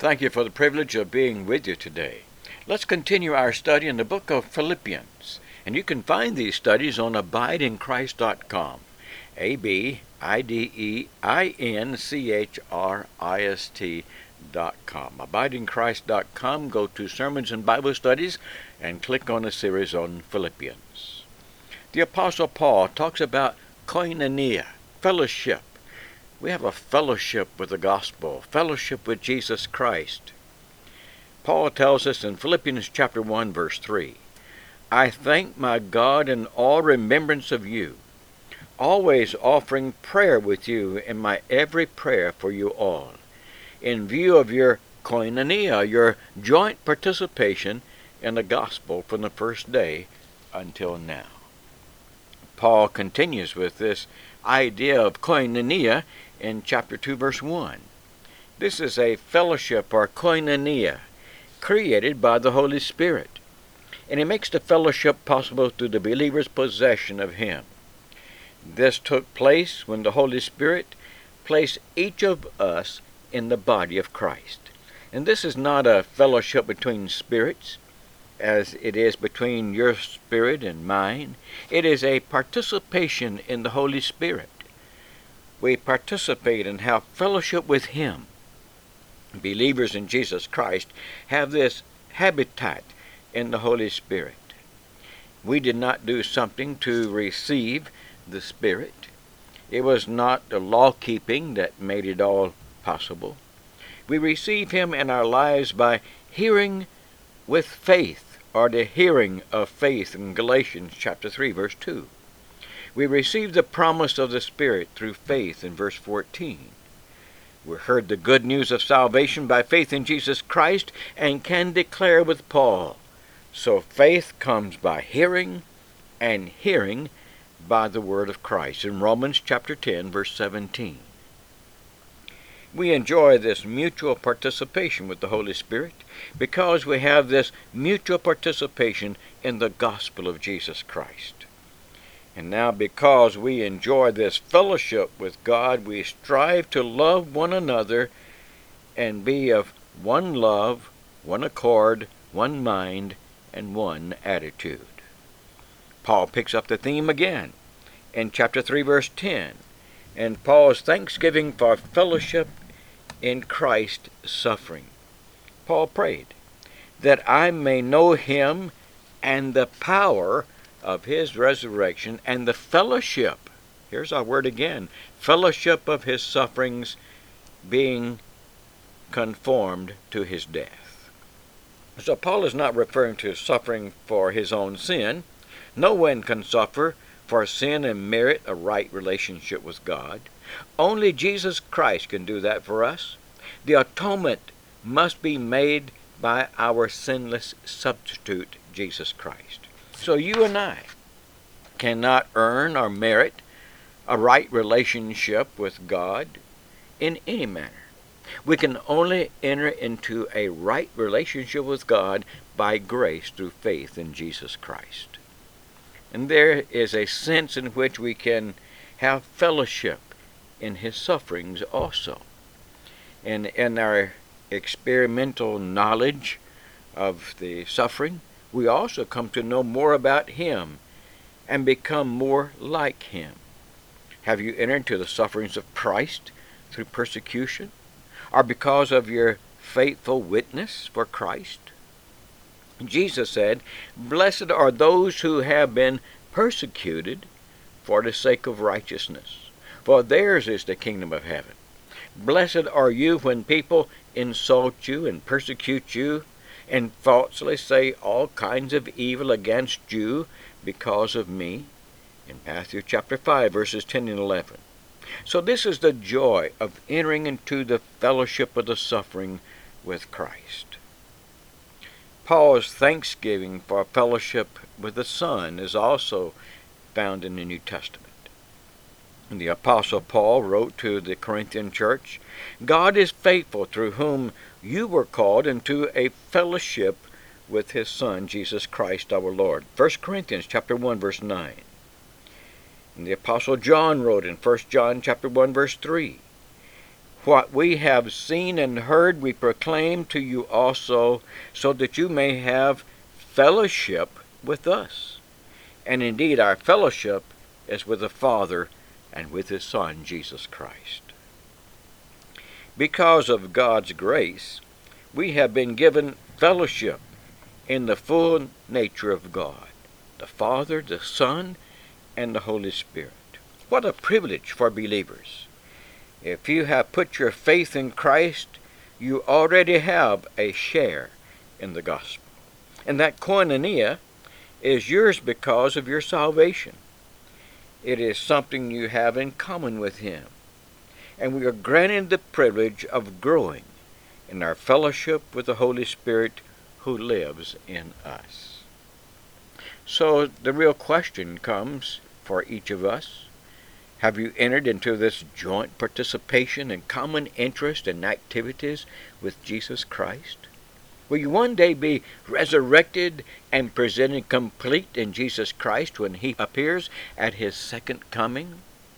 Thank you for the privilege of being with you today. Let's continue our study in the book of Philippians. And you can find these studies on abideinchrist.com. abideinchrist.com. Abideinchrist.com. Go to Sermons and Bible Studies and click on the series on Philippians. The Apostle Paul talks about koinonia, fellowship. We have a fellowship with the gospel, fellowship with Jesus Christ. Paul tells us in Philippians chapter 1, verse 3, I thank my God in all remembrance of you, always offering prayer with you in my every prayer for you all, in view of your koinonia, your joint participation in the gospel from the first day until now. Paul continues with this idea of koinonia in chapter 2, verse 1. This is a fellowship or koinonia created by the Holy Spirit, and it makes the fellowship possible through the believer's possession of Him. This took place when the Holy Spirit placed each of us in the body of Christ. And this is not a fellowship between spirits, as it is between your spirit and mine. It is a participation in the Holy Spirit. We participate and have fellowship with Him. Believers in Jesus Christ have this habitat in the Holy Spirit. We did not do something to receive the Spirit. It was not the law-keeping that made it all possible. We receive Him in our lives by hearing with faith, or the hearing of faith in Galatians chapter 3, verse 2. We receive the promise of the Spirit through faith in verse 14. We heard the good news of salvation by faith in Jesus Christ and can declare with Paul, so faith comes by hearing, and hearing by the word of Christ in Romans chapter 10, verse 17. We enjoy this mutual participation with the Holy Spirit because we have this mutual participation in the gospel of Jesus Christ. And now because we enjoy this fellowship with God, we strive to love one another and be of one love, one accord, one mind, and one attitude. Paul picks up the theme again in chapter 3, verse 10, and Paul's thanksgiving for fellowship in Christ's suffering. Paul prayed, that I may know Him and the power of His resurrection and the fellowship, here's our word again, fellowship of His sufferings, being conformed to His death. So Paul is not referring to suffering for his own sin. No one can suffer for sin and merit a right relationship with God. Only Jesus Christ can do that for us. The atonement must be made by our sinless substitute, Jesus Christ. So you and I cannot earn or merit a right relationship with God in any manner. We can only enter into a right relationship with God by grace through faith in Jesus Christ. And there is a sense in which we can have fellowship in His sufferings also. And in our experimental knowledge of the suffering, we also come to know more about Him and become more like Him. Have you entered into the sufferings of Christ through persecution, or because of your faithful witness for Christ? Jesus said, Blessed are those who have been persecuted for the sake of righteousness, for theirs is the kingdom of heaven. Blessed are you when people insult you and persecute you, and falsely say all kinds of evil against you because of me, in Matthew chapter 5, verses 10 and 11. So this is the joy of entering into the fellowship of the suffering with Christ. Paul's thanksgiving for fellowship with the Son is also found in the New Testament. And the Apostle Paul wrote to the Corinthian church, God is faithful, through whom you were called into a fellowship with His Son, Jesus Christ our Lord. 1 Corinthians chapter 1, verse 9. And the Apostle John wrote in 1 John chapter 1, verse 3, What we have seen and heard we proclaim to you also, so that you may have fellowship with us. And indeed our fellowship is with the Father and with His Son, Jesus Christ. Because of God's grace, we have been given fellowship in the full nature of God, the Father, the Son, and the Holy Spirit. What a privilege for believers! If you have put your faith in Christ, you already have a share in the gospel. And that koinonia is yours because of your salvation. It is something you have in common with Him. And we are granted the privilege of growing in our fellowship with the Holy Spirit who lives in us. So the real question comes for each of us. Have you entered into this joint participation and common interest in activities with Jesus Christ? Will you one day be resurrected and presented complete in Jesus Christ when He appears at His second coming?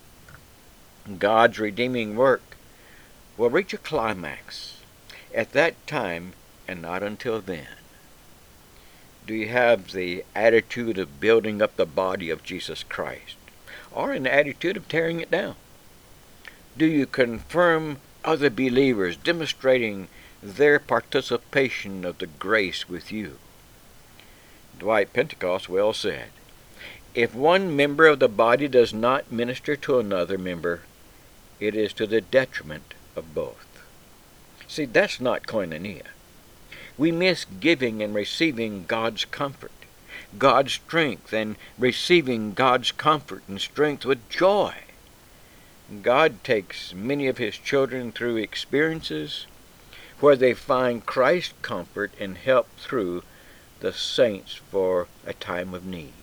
God's redeeming work will reach a climax at that time and not until then. Do you have the attitude of building up the body of Jesus Christ, or an attitude of tearing it down? Do you confirm other believers, demonstrating their participation of the grace with you? Dwight Pentecost well said, "If one member of the body does not minister to another member, it is to the detriment of both." See, that's not koinonia. We miss giving and receiving God's comfort, God's strength, and receiving God's comfort and strength with joy. God takes many of His children through experiences where they find Christ's comfort and help through the saints for a time of need.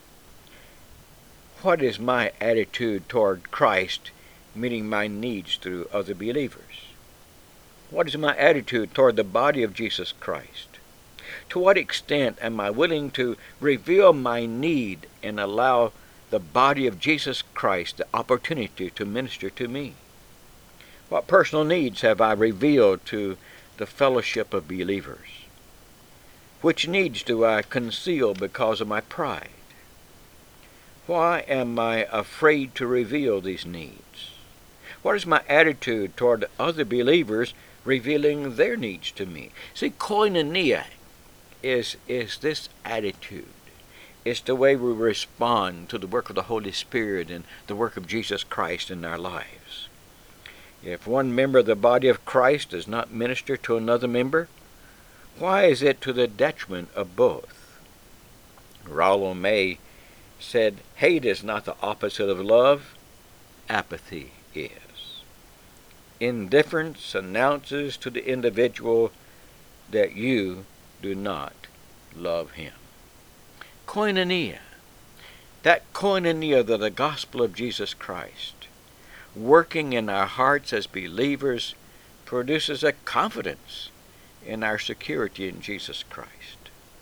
What is my attitude toward Christ meeting my needs through other believers? What is my attitude toward the body of Jesus Christ? To what extent am I willing to reveal my need and allow the body of Jesus Christ the opportunity to minister to me? What personal needs have I revealed to the fellowship of believers? Which needs do I conceal because of my pride? Why am I afraid to reveal these needs? What is my attitude toward other believers revealing their needs to me? See, koinonia is this attitude. It's the way we respond to the work of the Holy Spirit and the work of Jesus Christ in our lives. If one member of the body of Christ does not minister to another member, why is it to the detriment of both? Rollo May said, "Hate is not the opposite of love, apathy is." Indifference announces to the individual that you do not love him. Koinonia, that koinonia of the gospel of Jesus Christ, working in our hearts as believers, produces a confidence in our security in Jesus Christ.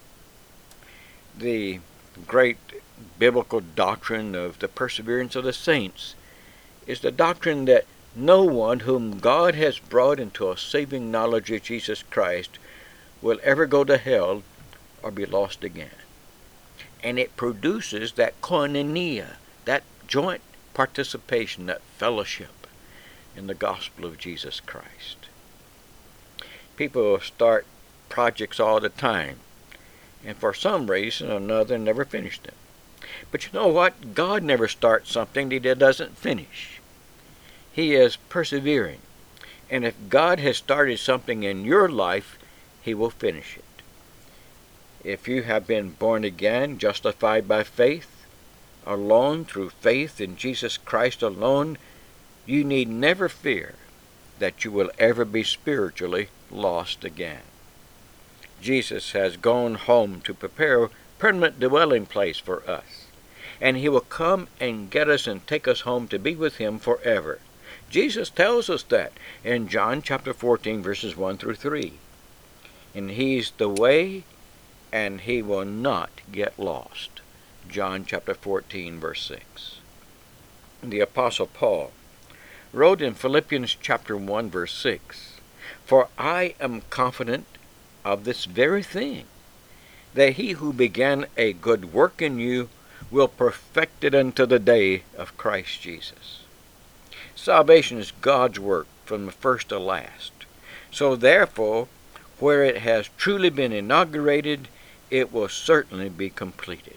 The great biblical doctrine of the perseverance of the saints is the doctrine that no one whom God has brought into a saving knowledge of Jesus Christ will ever go to hell or be lost again. And it produces that koinonia, that joint participation, that fellowship in the gospel of Jesus Christ. People start projects all the time, and for some reason or another never finish them. But you know what? God never starts something that He doesn't finish. He is persevering. And if God has started something in your life, He will finish it. If you have been born again, justified by faith alone, through faith in Jesus Christ alone, you need never fear that you will ever be spiritually lost again. Jesus has gone home to prepare a permanent dwelling place for us, and He will come and get us and take us home to be with Him forever. Jesus tells us that in John chapter 14, verses 1 through 3. And He's the way, and He will not get lost. John chapter 14, verse 6. The Apostle Paul wrote in Philippians chapter 1, verse 6, "For I am confident of this very thing, that he who began a good work in you will perfect it unto the day of Christ Jesus." Salvation is God's work from the first to last. So therefore, where it has truly been inaugurated, it will certainly be completed.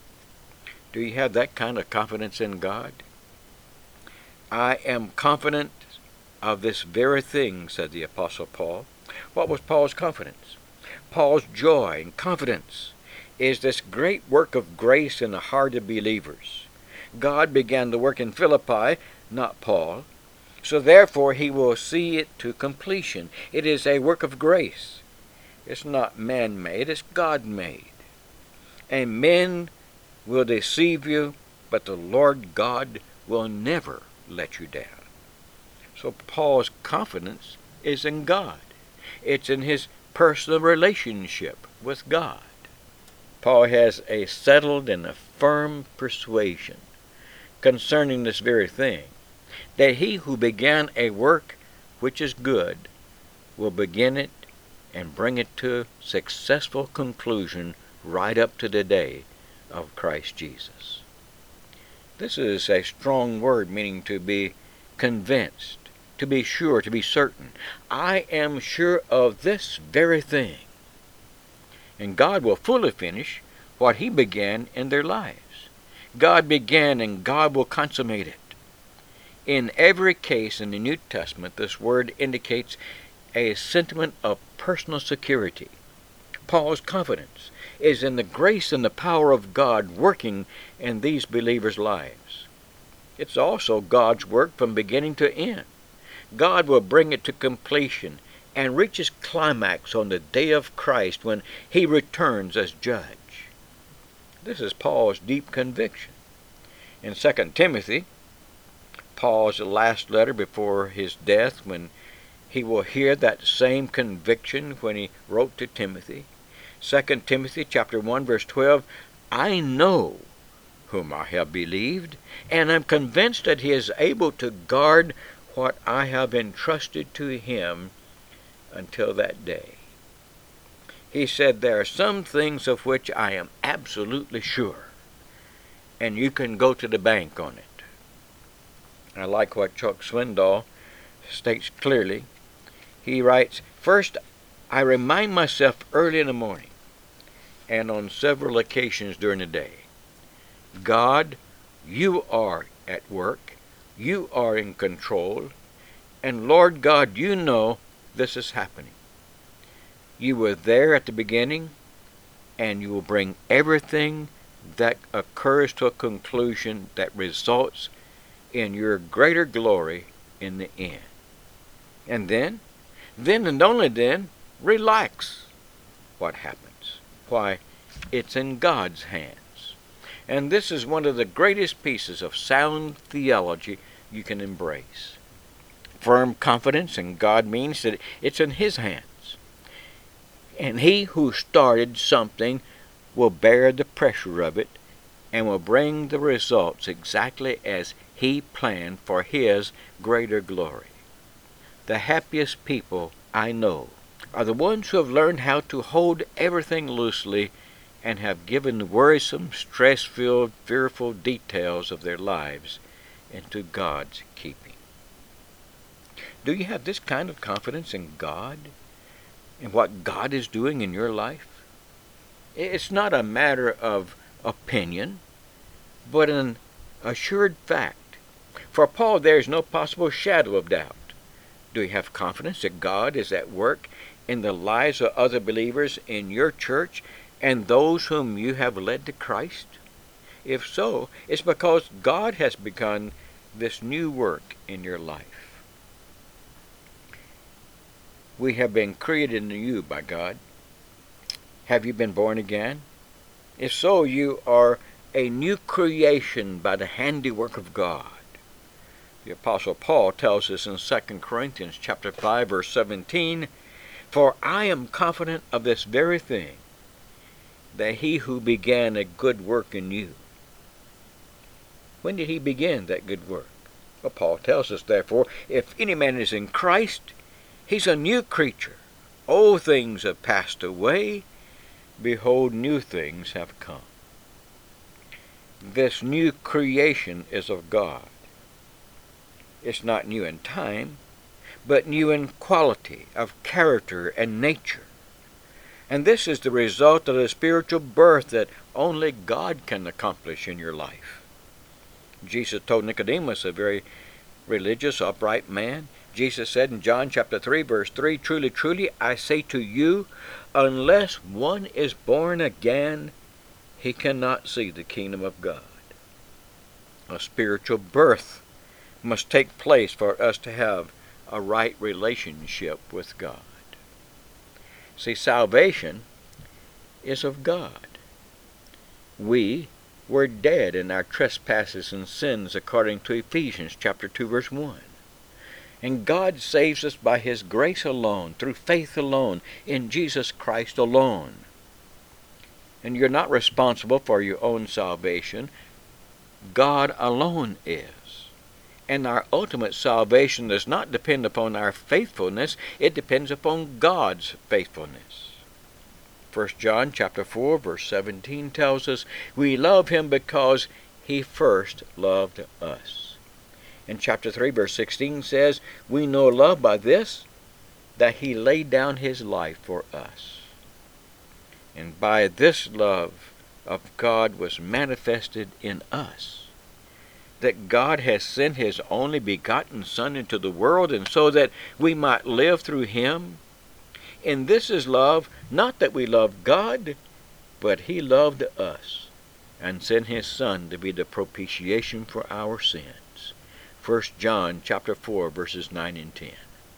Do you have that kind of confidence in God? "I am confident of this very thing," said the Apostle Paul. What was Paul's confidence? Paul's joy and confidence is this great work of grace in the heart of believers. God began the work in Philippi, not Paul. So therefore he will see it to completion. It is a work of grace. It's not man-made, it's God-made. And men will deceive you, but the Lord God will never let you down. So Paul's confidence is in God. It's in his personal relationship with God. Paul has a settled and a firm persuasion concerning this very thing, that he who began a work which is good will begin it and bring it to successful conclusion right up to the day of Christ Jesus. This is a strong word, meaning to be convinced, to be sure, to be certain. I am sure of this very thing. And God will fully finish what he began in their lives. God began and God will consummate it. In every case in the New Testament, this word indicates a sentiment of personal security. Paul's confidence is in the grace and the power of God working in these believers' lives. It's also God's work from beginning to end. God will bring it to completion and reach its climax on the day of Christ when he returns as judge. This is Paul's deep conviction. In 2 Timothy, Paul's last letter before his death, when he will hear that same conviction when he wrote to Timothy. 2 Timothy chapter 1, verse 12, "I know whom I have believed, and am convinced that he is able to guard what I have entrusted to him until that day." He said, there are some things of which I am absolutely sure, and you can go to the bank on it. I like what Chuck Swindoll states clearly. He writes, "First, I remind myself early in the morning and on several occasions during the day, God, you are at work, you are in control, and Lord God, you know this is happening. You were there at the beginning, and you will bring everything that occurs to a conclusion that results in your greater glory in the end." And then and only then, relax. What happens? Why, it's in God's hands. And this is one of the greatest pieces of sound theology you can embrace. Firm confidence in God means that it's in his hands. And he who started something will bear the pressure of it and will bring the results exactly as he planned for his greater glory. The happiest people I know are the ones who have learned how to hold everything loosely and have given the worrisome, stress-filled, fearful details of their lives into God's keeping. Do you have this kind of confidence in God and what God is doing in your life? It's not a matter of opinion, but an assured fact. For Paul, there is no possible shadow of doubt. Do you have confidence that God is at work in the lives of other believers in your church and those whom you have led to Christ? If so, it's because God has begun this new work in your life. We have been created anew by God. Have you been born again? If so, you are a new creation by the handiwork of God. The Apostle Paul tells us in 2 Corinthians chapter 5, verse 17, "For I am confident of this very thing, that he who began a good work in you." When did he begin that good work? Well, Paul tells us, therefore, if any man is in Christ, he's a new creature. Old things have passed away. Behold, new things have come. This new creation is of God. It's not new in time, but new in quality of character and nature. And this is the result of the spiritual birth that only God can accomplish in your life. Jesus told Nicodemus, a very religious, upright man, Jesus said in John chapter 3, verse 3, "Truly, truly, I say to you, unless one is born again, he cannot see the kingdom of God." A spiritual birth must take place for us to have a right relationship with God. See, salvation is of God. We were dead in our trespasses and sins according to Ephesians chapter 2, verse 1. And God saves us by His grace alone, through faith alone, in Jesus Christ alone. And you're not responsible for your own salvation. God alone is. And our ultimate salvation does not depend upon our faithfulness, it depends upon God's faithfulness. 1 John chapter 4, verse 17 tells us, we love Him because He first loved us. And chapter 3, verse 16 says, we know love by this, that He laid down His life for us. And by this love of God was manifested in us, that God has sent His only begotten Son into the world, and so that we might live through Him. And this is love, not that we love God, but He loved us, and sent His Son to be the propitiation for our sins. 1 John chapter 4, verses 9 and 10.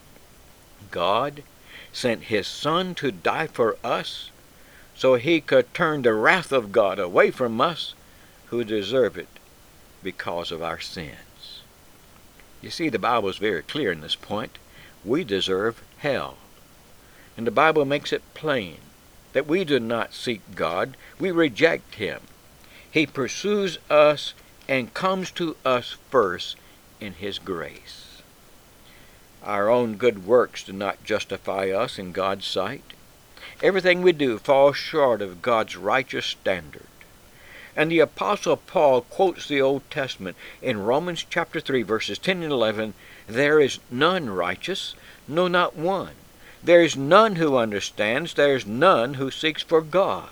God sent His Son to die for us, so He could turn the wrath of God away from us, who deserve it because of our sins. You see, the Bible is very clear in this point. We deserve hell. And the Bible makes it plain that we do not seek God, we reject Him. He pursues us and comes to us first in His grace. Our own good works do not justify us in God's sight. Everything we do falls short of God's righteous standard. And the Apostle Paul quotes the Old Testament in Romans chapter 3, verses 10 and 11, there is none righteous, no, not one. There is none who understands, there is none who seeks for God.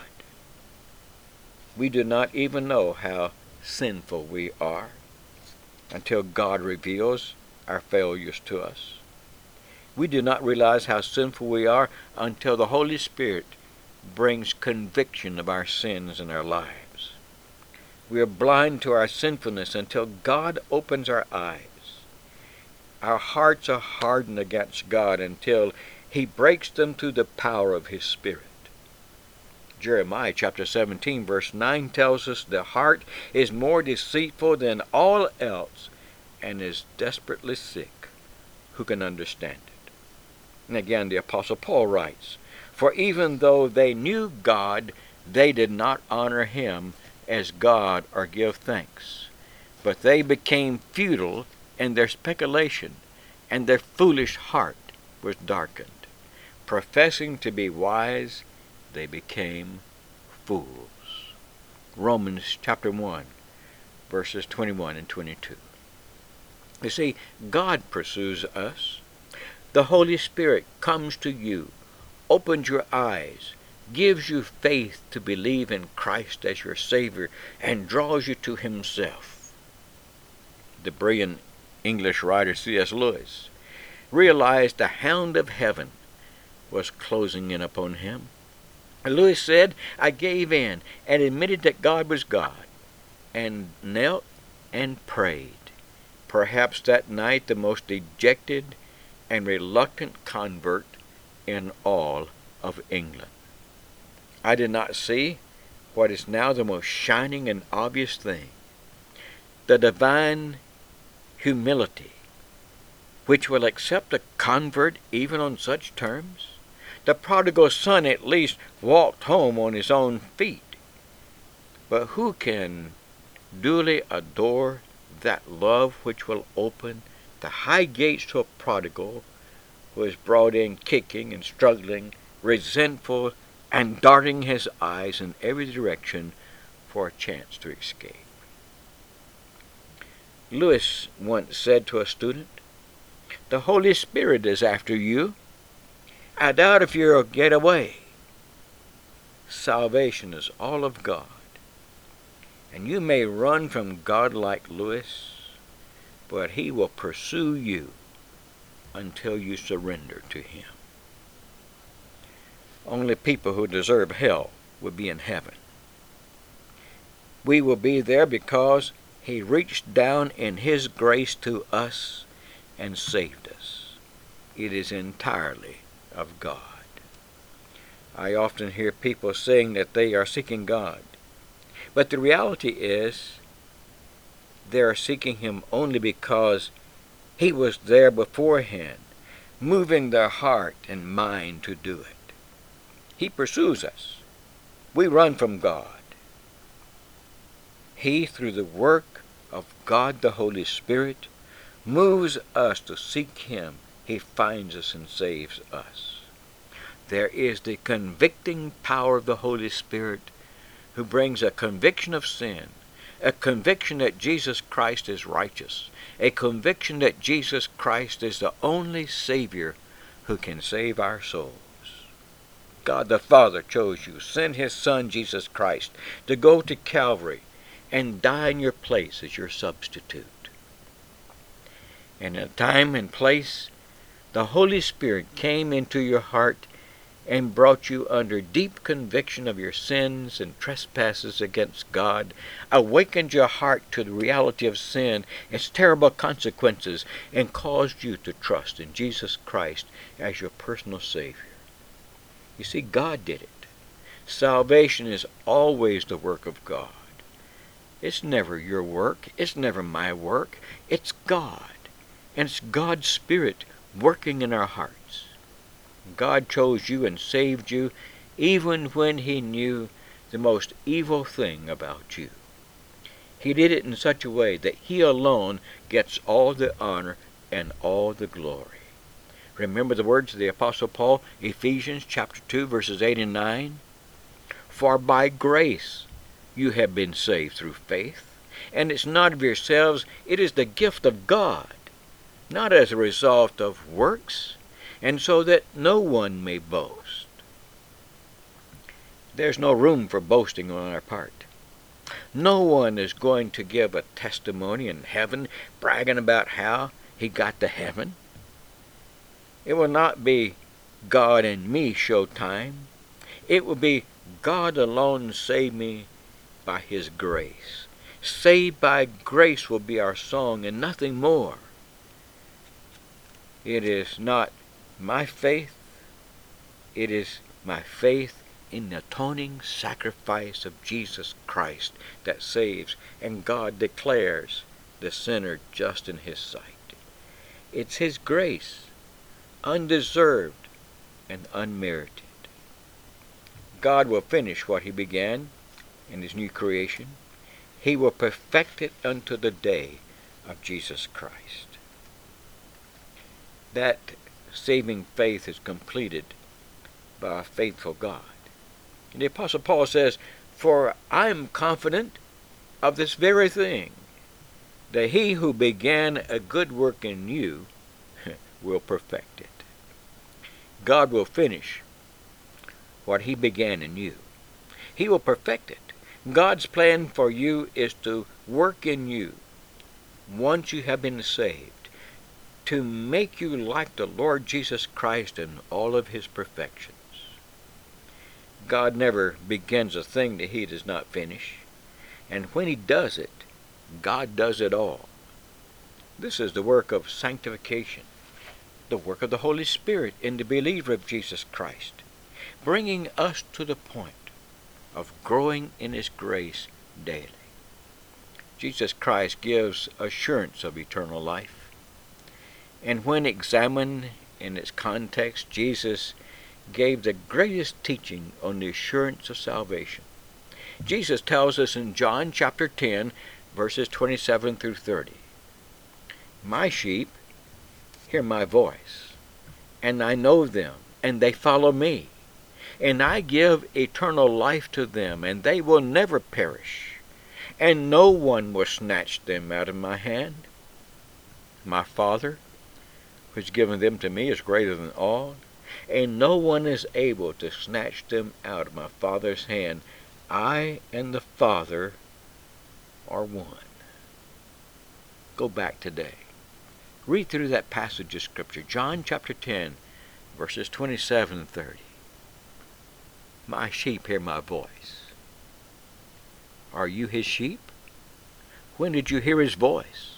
We do not even know how sinful we are until God reveals our failures to us. We do not realize how sinful we are until the Holy Spirit brings conviction of our sins in our lives. We are blind to our sinfulness until God opens our eyes. Our hearts are hardened against God until He breaks them through the power of His Spirit. Jeremiah chapter 17, verse 9 tells us the heart is more deceitful than all else and is desperately sick. Who can understand it? And again, the Apostle Paul writes, for even though they knew God, they did not honor Him as God or give thanks. But they became futile in their speculation, and their foolish heart was darkened. Professing to be wise, they became fools. Romans chapter 1, verses 21 and 22. You see, God pursues us. The Holy Spirit comes to you, opens your eyes, gives you faith to believe in Christ as your Savior, and draws you to Himself. The brilliant English writer C.S. Lewis realized the hound of heaven was closing in upon him. Lewis said, I gave in and admitted that God was God, and knelt and prayed. Perhaps that night the most dejected and reluctant convert in all of England. I did not see what is now the most shining and obvious thing, the divine humility, which will accept a convert even on such terms. The prodigal son at least walked home on his own feet. But who can duly adore that love which will open the high gates to a prodigal who is brought in kicking and struggling, resentful, and darting his eyes in every direction for a chance to escape. Lewis once said to a student, "The Holy Spirit is after you. I doubt if you'll get away." Salvation is all of God, and you may run from God like Lewis, but He will pursue you until you surrender to Him. Only people who deserve hell will be in heaven. We will be there because He reached down in His grace to us and saved us. It is entirely of God. I often hear people saying that they are seeking God, but the reality is they are seeking Him only because He was there beforehand, moving their heart and mind to do it. He pursues us. We run from God. He, through the work of God the Holy Spirit, moves us to seek Him. He finds us and saves us. There is the convicting power of the Holy Spirit who brings a conviction of sin, a conviction that Jesus Christ is righteous, a conviction that Jesus Christ is the only Savior who can save our souls. God the Father chose you, sent His Son Jesus Christ to go to Calvary and die in your place as your substitute. And in a time and place, the Holy Spirit came into your heart and brought you under deep conviction of your sins and trespasses against God, awakened your heart to the reality of sin, its terrible consequences, and caused you to trust in Jesus Christ as your personal Savior. You see, God did it. Salvation is always the work of God. It's never your work. It's never my work. It's God. And it's God's Spirit working in our hearts. God chose you and saved you even when He knew the most evil thing about you. He did it in such a way that He alone gets all the honor and all the glory. Remember the words of the Apostle Paul, Ephesians chapter 2, verses 8 and 9? For by grace you have been saved through faith, and it's not of yourselves, it is the gift of God, not as a result of works, and so that no one may boast. There's no room for boasting on our part. No one is going to give a testimony in heaven bragging about how he got to heaven. It will not be God and me showtime. It will be God alone saved me by His grace. Saved by grace will be our song and nothing more. It is not my faith, it is my faith in the atoning sacrifice of Jesus Christ that saves, and God declares the sinner just in His sight. It's His grace, undeserved and unmerited. God will finish what He began in His new creation. He will perfect it unto the day of Jesus Christ. That saving faith is completed by a faithful God. And the Apostle Paul says, "For I am confident of this very thing, that He who began a good work in you will perfect it." God will finish what He began in you. He will perfect it. God's plan for you is to work in you, once you have been saved, to make you like the Lord Jesus Christ in all of His perfections. God never begins a thing that He does not finish, and when He does it, God does it all. This is the work of sanctification, the work of the Holy Spirit in the believer of Jesus Christ, bringing us to the point of growing in His grace daily. Jesus Christ gives assurance of eternal life. And when examined in its context, Jesus gave the greatest teaching on the assurance of salvation. Jesus tells us in John chapter 10, verses 27 through 30. My sheep hear my voice, and I know them, and they follow me. And I give eternal life to them, and they will never perish, and no one will snatch them out of my hand. My Father, who has given them to me, is greater than all, and no one is able to snatch them out of my Father's hand. I and the Father are one. Go back today. Read through that passage of Scripture, John chapter 10, verses 27 and 30. My sheep hear my voice. Are you his sheep? When did you hear his voice?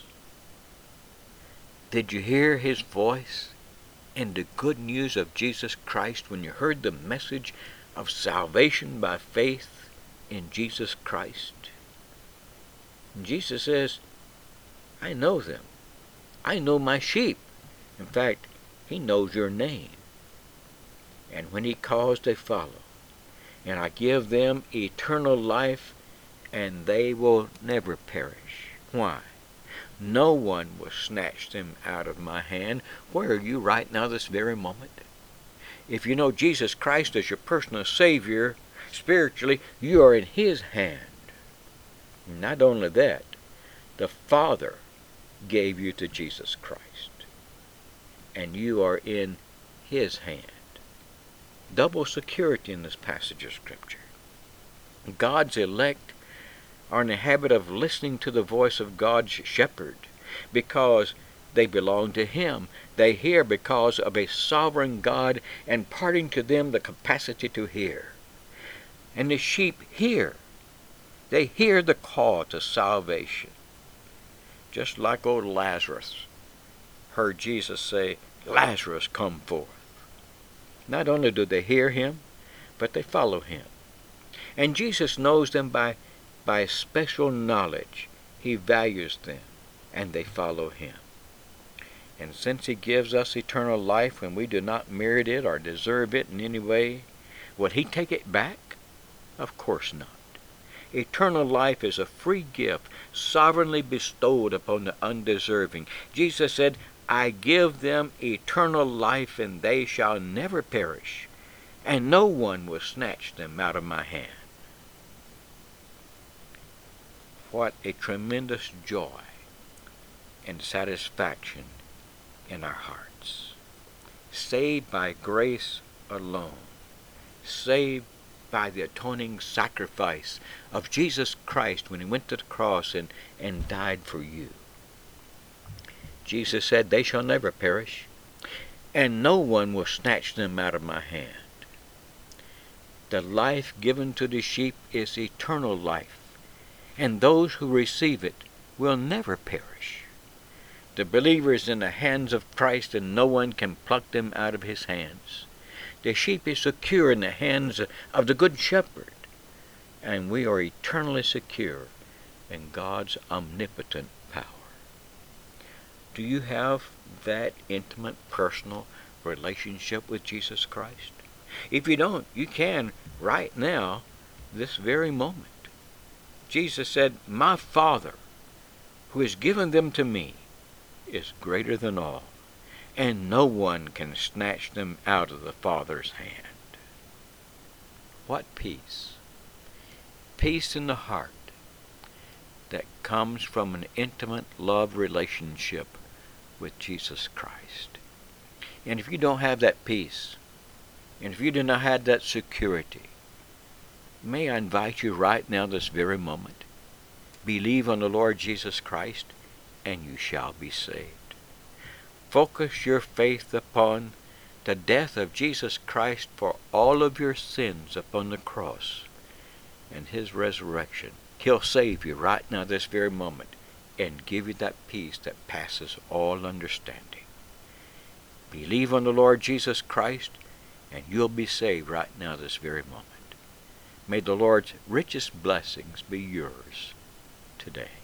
Did you hear his voice in the good news of Jesus Christ when you heard the message of salvation by faith in Jesus Christ? And Jesus says, I know them. I know my sheep. In fact, he knows your name. And when he calls, they follow. And I give them eternal life, and they will never perish. Why? No one will snatch them out of my hand. Where are you right now this very moment? If you know Jesus Christ as your personal Savior, spiritually, you are in his hand. Not only that, the Father gave you to Jesus Christ, and you are in his hand. Double security in this passage of Scripture. God's elect are in the habit of listening to the voice of God's shepherd because they belong to him. They hear because of a sovereign God imparting to them the capacity to hear. And the sheep hear. They hear the call to salvation. Just like old Lazarus heard Jesus say, Lazarus, come forth. Not only do they hear him, but they follow him. And Jesus knows them by special knowledge. He values them, and they follow him. And since he gives us eternal life when we do not merit it or deserve it in any way, will he take it back? Of course not. Eternal life is a free gift, sovereignly bestowed upon the undeserving. Jesus said, I give them eternal life, and they shall never perish, and no one will snatch them out of my hand. What a tremendous joy and satisfaction in our hearts. Saved by grace alone. Saved by the atoning sacrifice of Jesus Christ when he went to the cross and died for you. Jesus said, they shall never perish, and no one will snatch them out of my hand. The life given to the sheep is eternal life, and those who receive it will never perish. The believer is in the hands of Christ, and no one can pluck them out of his hands. The sheep is secure in the hands of the Good Shepherd, and we are eternally secure in God's omnipotent power. Do you have that intimate, personal relationship with Jesus Christ? If you don't, you can right now, this very moment. Jesus said, my Father, who has given them to me, is greater than all, and no one can snatch them out of the Father's hand. What peace! Peace in the heart that comes from an intimate love relationship with Jesus Christ. And if you don't have that peace, and if you do not have that security, may I invite you right now, this very moment, believe on the Lord Jesus Christ, and you shall be saved. Focus your faith upon the death of Jesus Christ for all of your sins upon the cross and his resurrection. He'll save you right now, this very moment, and give you that peace that passes all understanding. Believe on the Lord Jesus Christ, and you'll be saved right now, this very moment. May the Lord's richest blessings be yours today.